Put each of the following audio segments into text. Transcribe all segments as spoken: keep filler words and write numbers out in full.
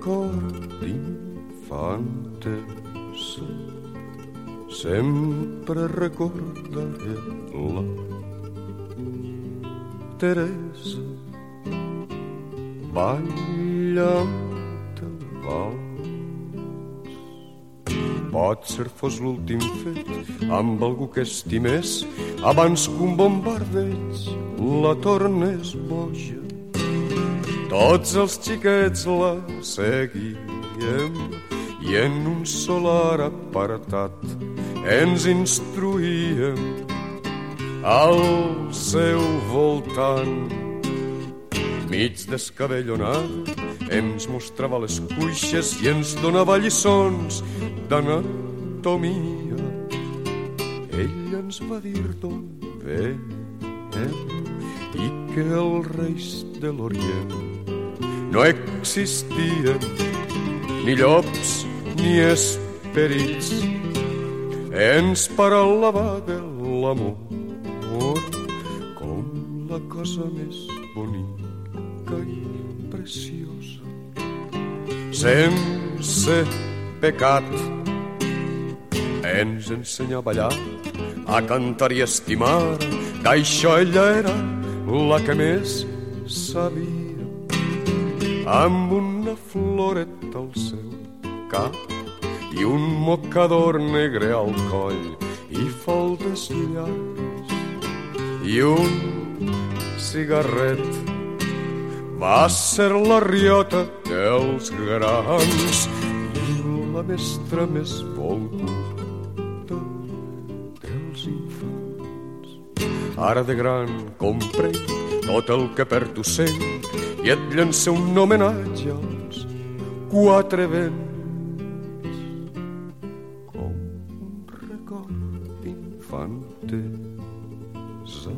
record d'infantesa, sempre recordaré-la. Teresa, balla amb el vals. Potser fos l'últim fet amb algú que estimés abans que un bombardeig la tornés boja. Tots els xiquets la seguíem i en un solar apartat ens instruïem al seu voltant. Mig descabellonada ens mostrava les cuixes i ens donava lliçons d'anatomia. Ella ens va dir d'on venim i que els reis de l'Orient no existien ni llops ni esperits. Ens parlava de l'amor com la cosa més bonica i preciosa, sense pecat. Ens ensenyà a ballar, a cantar i a estimar, d'això ella era la que més sabia. Amb una floreta al seu cap i un mocador negre al coll i faldes llargues i un cigarret, va ser la riota dels grans i la mestra més volguda dels infants. Ara de gran comprenc tot el que per tu sent i et llancé un homenatge als quatre vents, com un record d'infantesa.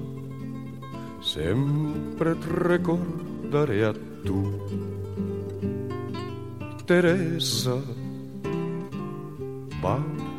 Sempre et recordaré a tu, Teresa, va